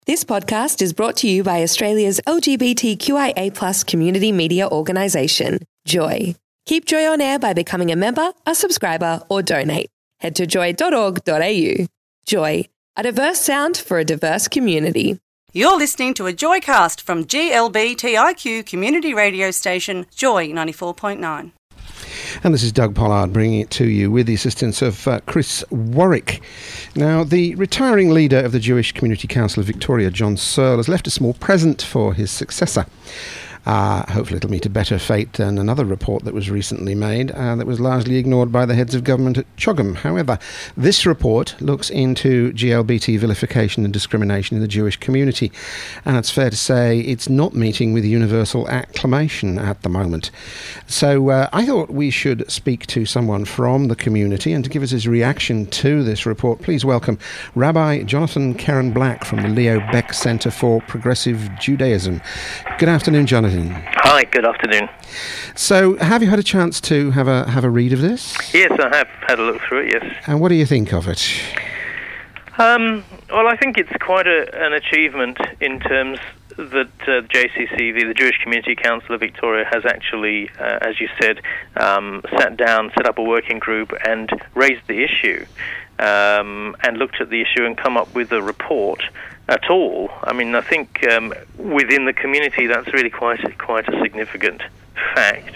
This podcast is brought to you by Australia's LGBTQIA+ community media organisation, Joy. Keep Joy on air by becoming a member, a subscriber, or donate. Head to joy.org.au. Joy, a diverse sound for a diverse community. You're listening to a Joycast from GLBTIQ community radio station, Joy 94.9. And this is Doug Pollard bringing it to you with the assistance of Chris Warwick. Now, the retiring leader of the Jewish Community Council of Victoria, John Searle, has left a small present for his successor. Hopefully it'll meet a better fate than another report that was recently made that was largely ignored by the heads of government at CHOGM. However, this report looks into GLBT vilification and discrimination in the Jewish community, and it's fair to say it's not meeting with universal acclamation at the moment. So I thought we should speak to someone from the community, and to give us his reaction to this report, please welcome Rabbi Jonathan Karen Black from the Leo Baeck Centre for Progressive Judaism. Good afternoon, Jonathan. Hi, good afternoon. So, have you had a chance to have a read of this? Yes, I have had a look through it, yes. And what do you think of it? Well, I think it's quite an achievement in terms that JCCV, the Jewish Community Council of Victoria, has actually, as you said, sat down, set up a working group and raised the issue and looked at the issue and come up with a report at all. I mean, I think within the community that's really quite a significant fact,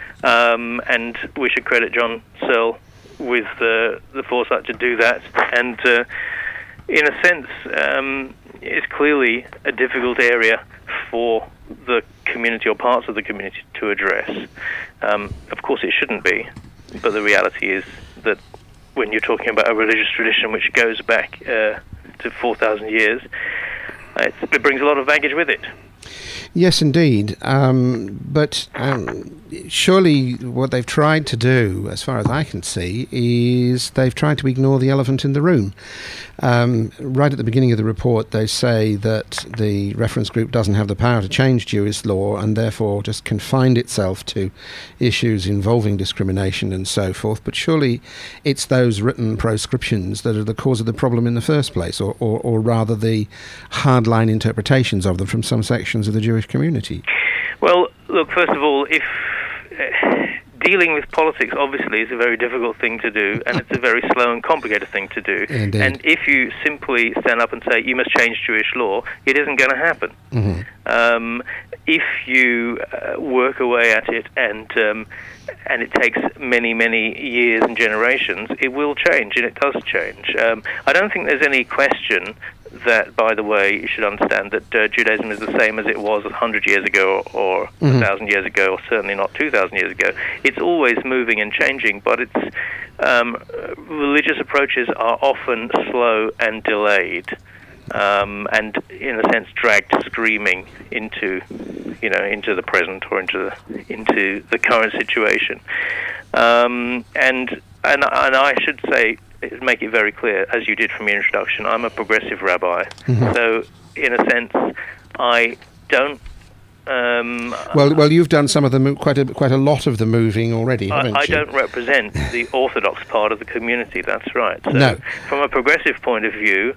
and we should credit John Searle with the foresight to do that. And in a sense, it's clearly a difficult area for the community or parts of the community to address. Of course, it shouldn't be, but the reality is that when you're talking about a religious tradition which goes back to 4,000 years, it brings a lot of baggage with it. Yes, indeed. But surely what they've tried to do, as far as I can see, is they've tried to ignore the elephant in the room. Right at the beginning of the report, they say that the reference group doesn't have the power to change Jewish law and therefore just confined itself to issues involving discrimination and so forth. But surely it's those written proscriptions that are the cause of the problem in the first place, or rather the hardline interpretations of them from some sections of the Jewish community. Well, look, first of all, if dealing with politics obviously is a very difficult thing to do, and it's a very slow and complicated thing to do. Indeed. And if you simply stand up and say you must change Jewish law, it isn't going to happen. Mm-hmm. If you work away at it and it takes many, many years and generations, it will change, and it does change. I don't think there's any question that, by the way, you should understand that Judaism is the same as it was 100 years ago or 1,000 years ago, or certainly not 2,000 years ago. It's always moving and changing, but it's religious approaches are often slow and delayed, and in a sense dragged screaming into the present or into the current situation. And I should say, make it very clear, as you did from your introduction, I'm a progressive rabbi. Mm-hmm. So, in a sense, I don't... Well, you've done some of the quite a lot of the moving already, haven't you? I don't represent the Orthodox part of the community, that's right. So, no. From a progressive point of view,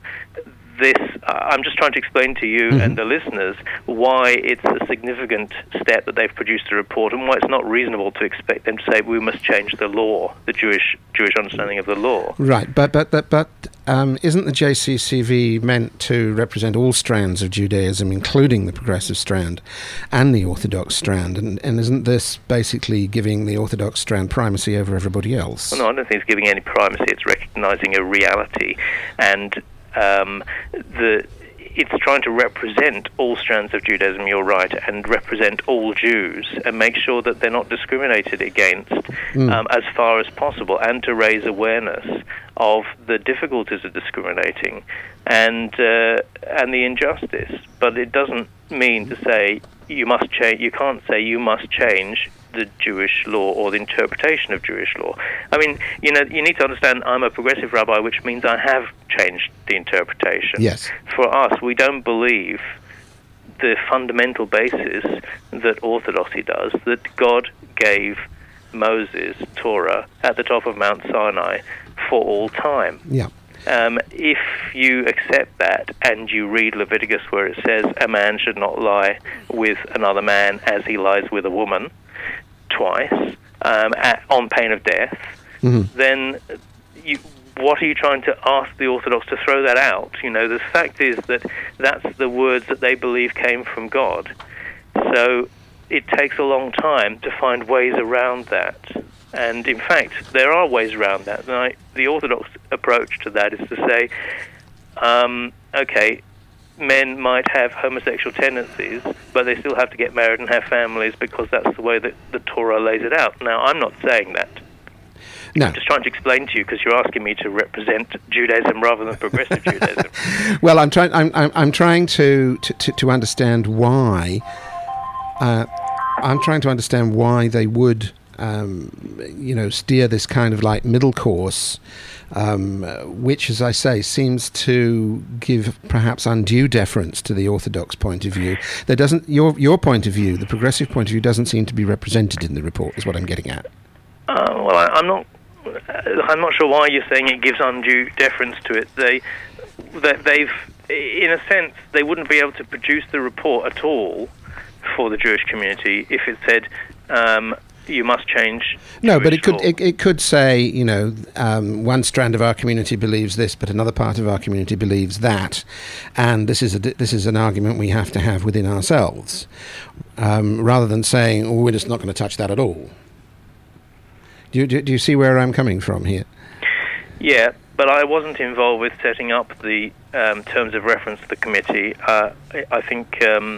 I'm just trying to explain to you and the listeners why it's a significant step that they've produced a report, and why it's not reasonable to expect them to say we must change the law, the Jewish understanding of the law. Right, but isn't the JCCV meant to represent all strands of Judaism, including the progressive strand and the Orthodox strand? And isn't this basically giving the Orthodox strand primacy over everybody else? Well, no, I don't think it's giving any primacy. It's recognising a reality, and it's trying to represent all strands of Judaism, you're right, and represent all Jews and make sure that they're not discriminated against as far as possible, and to raise awareness of the difficulties of discriminating and the injustice. But it doesn't mean to say you must change. You can't say you must change the Jewish law or the interpretation of Jewish law. I mean, you need to understand I'm a progressive rabbi, which means I have changed the interpretation. Yes. For us, we don't believe the fundamental basis that Orthodoxy does, that God gave Moses Torah at the top of Mount Sinai for all time. Yeah. If you accept that and you read Leviticus where it says a man should not lie with another man as he lies with a woman twice, on pain of death, then what are you trying to ask the Orthodox to throw that out? The fact is that that's the words that they believe came from God. So it takes a long time to find ways around that. And in fact, there are ways around that. And the Orthodox approach to that is to say, okay, men might have homosexual tendencies, but they still have to get married and have families because that's the way that the Torah lays it out. Now, I'm not saying that. No. I'm just trying to explain to you because you're asking me to represent Judaism rather than progressive Judaism. Well, I'm trying to understand why. I'm trying to understand why they would, steer this kind of like middle course, which, as I say, seems to give perhaps undue deference to the Orthodox point of view. There doesn't your point of view, the progressive point of view, doesn't seem to be represented in the report. Is what I'm getting at. Well, I'm not sure why you're saying it gives undue deference to it. They've, in a sense, they wouldn't be able to produce the report at all for the Jewish community if it said you must change. No, but Jewish it could say, one strand of our community believes this, but another part of our community believes that, and this is an argument we have to have within ourselves, rather than saying, we're just not going to touch that at all. Do you see where I'm coming from here? Yeah, but I wasn't involved with setting up the terms of reference to the committee. I think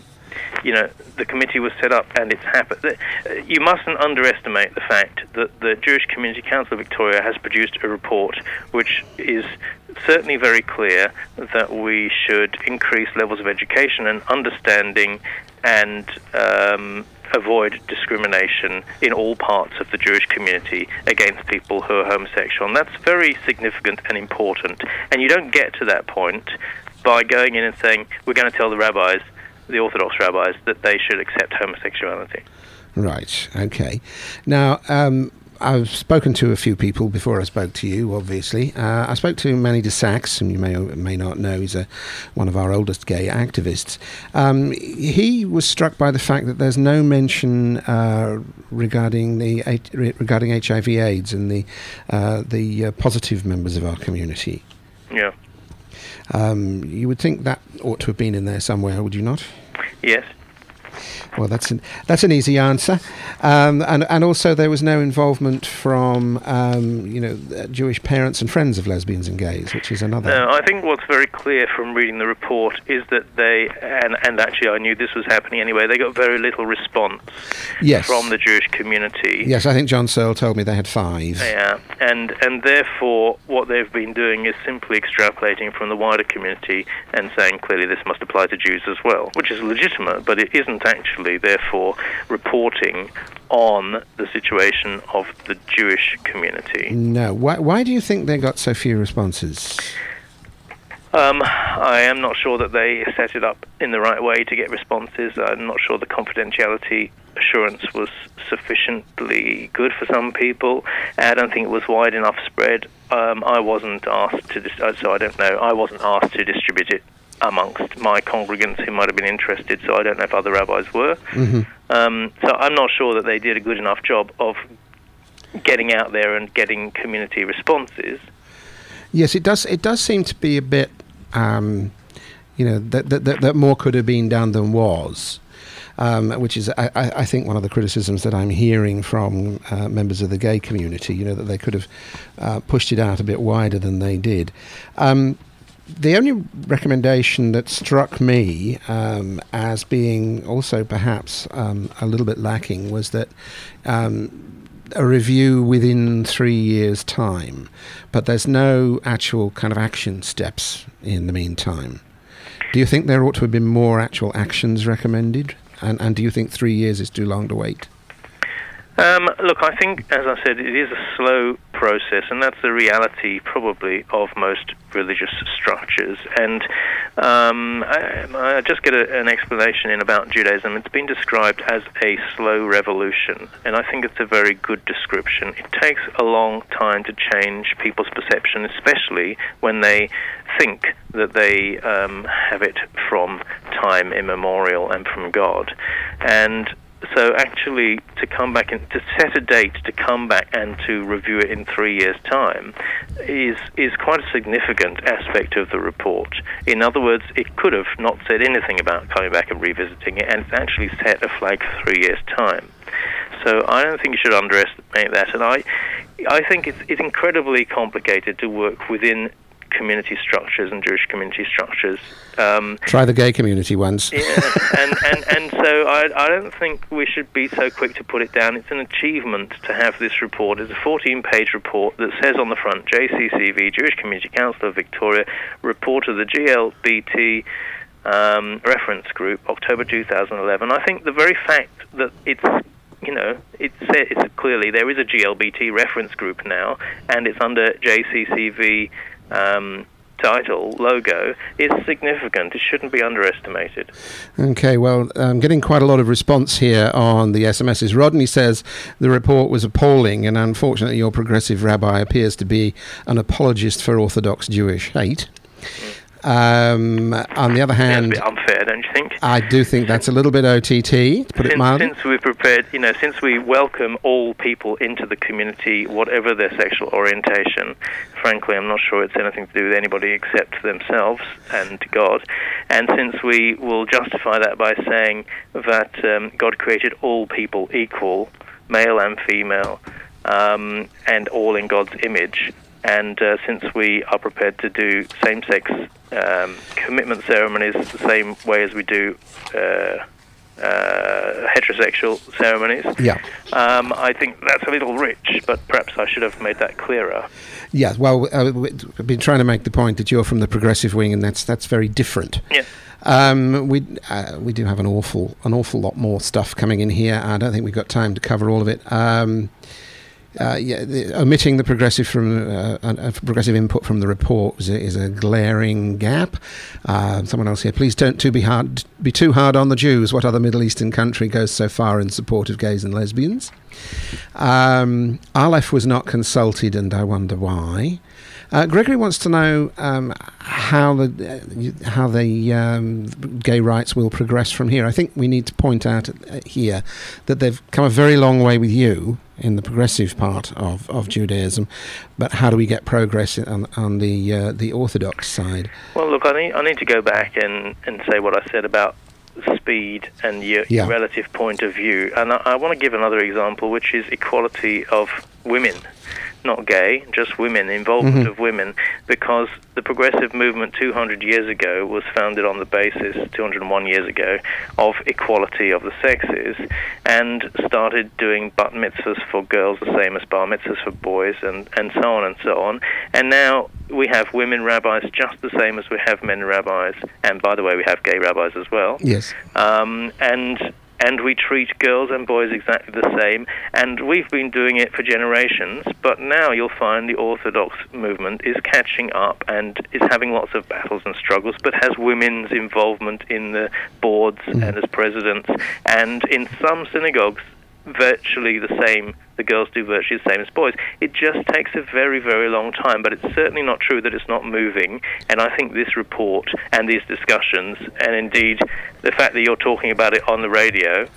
the committee was set up and it's happened. You mustn't underestimate the fact that the Jewish Community Council of Victoria has produced a report which is certainly very clear that we should increase levels of education and understanding and avoid discrimination in all parts of the Jewish community against people who are homosexual. And that's very significant and important. And you don't get to that point by going in and saying, we're going to tell the rabbis, the Orthodox rabbis, that they should accept homosexuality. Right, okay. Now, I've spoken to a few people before I spoke to you, obviously. I spoke to Manny de Sachs, whom you may or may not know. He's one of our oldest gay activists. He was struck by the fact that there's no mention regarding HIV/AIDS and the positive members of our community. Yeah. You would think that ought to have been in there somewhere, would you not? Yes. Well, that's an easy answer, and also there was no involvement from Jewish parents and friends of lesbians and gays, which is another. No, I think what's very clear from reading the report is that they and actually I knew this was happening anyway. They got very little response from the Jewish community. Yes, I think John Searle told me they had 5. Yeah, and therefore what they've been doing is simply extrapolating from the wider community and saying clearly this must apply to Jews as well, which is legitimate, but it isn't actually therefore reporting on the situation of the Jewish community. No. Why do you think they got so few responses? I am not sure that they set it up in the right way to get responses. I'm not sure the confidentiality assurance was sufficiently good for some people. I don't think it was wide enough spread. I wasn't asked to, so I don't know. I wasn't asked to distribute it amongst my congregants who might have been interested, so I don't know if other rabbis were. Mm-hmm. So I'm not sure that they did a good enough job of getting out there and getting community responses. Yes, it does seem to be a bit, that more could have been done than was, which is, I think, one of the criticisms that I'm hearing from members of the gay community, that they could have pushed it out a bit wider than they did. The only recommendation that struck me as being also perhaps a little bit lacking was that a review within 3 years' time, but there's no actual kind of action steps in the meantime. Do you think there ought to have been more actual actions recommended? And do you think 3 years is too long to wait? Look, I think, as I said, it is a slow process, and that's the reality probably of most religious structures. And I just get an explanation in about Judaism. It's been described as a slow revolution, and I think it's a very good description. It takes a long time to change people's perception, especially when they think that they have it from time immemorial and from God. And so actually to come back and to set a date to come back and to review it in 3 years' time is quite a significant aspect of the report. In other words, it could have not said anything about coming back and revisiting it, and it's actually set a flag for 3 years' time. So I don't think you should underestimate that, and I think it's incredibly complicated to work within community structures and Jewish community structures. Try the gay community ones. Yeah, and so I don't think we should be so quick to put it down. It's an achievement to have this report. It's a 14-page report that says on the front, JCCV, Jewish Community Council of Victoria, report of the GLBT reference group, October 2011. I think the very fact that it's clearly there is a GLBT reference group now, and it's under JCCV title, logo, is significant. It shouldn't be underestimated. Okay, well, I'm getting quite a lot of response here on the SMSs. Rodney says the report was appalling, and unfortunately your progressive rabbi appears to be an apologist for Orthodox Jewish hate. On the other hand, it's a bit unfair, don't you think? I do think that's a little bit OTT, to put it mildly. Since we've prepared, since we welcome all people into the community, whatever their sexual orientation, frankly, I'm not sure it's anything to do with anybody except themselves and God. And since we will justify that by saying that God created all people equal, male and female, and all in God's image, and since we are prepared to do same-sex commitment ceremonies the same way as we do heterosexual ceremonies, I think that's a little rich, but perhaps I should have made that clearer. Yeah, well, we've been trying to make the point that you're from the progressive wing, and that's very different. Yeah. We do have an awful lot more stuff coming in here. I don't think we've got time to cover all of it. Omitting the progressive progressive input from the report is a glaring gap. Someone else here, please don't be too hard on the Jews. What other Middle Eastern country goes so far in support of gays and lesbians? Aleph was not consulted, and I wonder why. Gregory wants to know how the gay rights will progress from here. I think we need to point out here that they've come a very long way with you in the progressive part of Judaism, but how do we get progress on the Orthodox side? Well, look, I need to go back and say what I said about speed and your relative point of view, and I want to give another example, which is equality of women. Not gay, just women, involvement of women, because the progressive movement 200 years ago was founded on the basis, 201 years ago, of equality of the sexes, and started doing bat mitzvahs for girls the same as bar mitzvahs for boys, and so on and so on. And now we have women rabbis just the same as we have men rabbis, and by the way, we have gay rabbis as well. Yes. And we treat girls and boys exactly the same, and we've been doing it for generations, but now you'll find the Orthodox movement is catching up and is having lots of battles and struggles, but has women's involvement in the boards and as presidents, and in some synagogues, virtually the same. The girls do virtually the same as boys. It just takes a very, very long time, but it's certainly not true that it's not moving. And I think this report and these discussions, and indeed the fact that you're talking about it on the radio,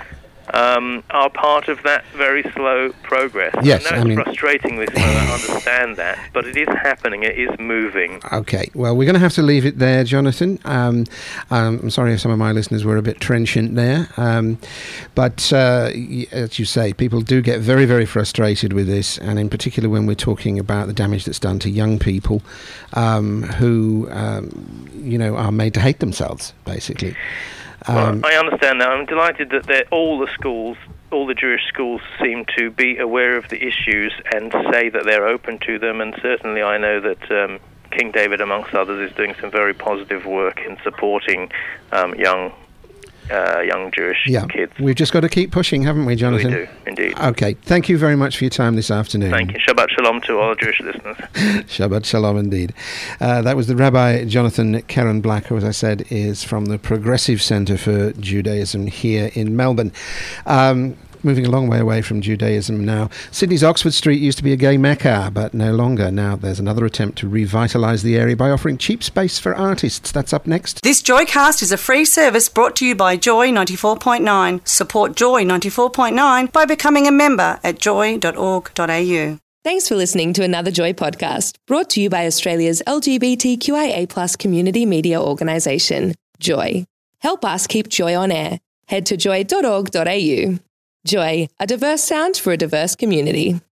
are part of that very slow progress. Yes, I know it's frustratingly slow, I understand that, but it is happening, it is moving. Okay, well, we're going to have to leave it there, Jonathan. I'm sorry if some of my listeners were a bit trenchant there, but as you say, people do get very, very frustrated with this, and in particular when we're talking about the damage that's done to young people who, are made to hate themselves, basically. Well, I understand that. I'm delighted that all the Jewish schools seem to be aware of the issues and say that they're open to them, and certainly I know that King David, amongst others, is doing some very positive work in supporting young young Jewish kids. We've just got to keep pushing, haven't we, Jonathan? We do, indeed. Okay, thank you very much for your time this afternoon. Thank you. Shabbat Shalom to all Jewish listeners. Shabbat Shalom indeed. That was the Rabbi Jonathan Keren Black, who, as I said, is from the Progressive Centre for Judaism here in Melbourne. Moving a long way away from Judaism now. Sydney's Oxford Street used to be a gay mecca, but no longer. Now there's another attempt to revitalise the area by offering cheap space for artists. That's up next. This Joycast is a free service brought to you by Joy 94.9. Support Joy 94.9 by becoming a member at joy.org.au. Thanks for listening to another Joy podcast, brought to you by Australia's LGBTQIA+ community media organisation, Joy. Help us keep Joy on air. Head to joy.org.au. Joy, a diverse sound for a diverse community.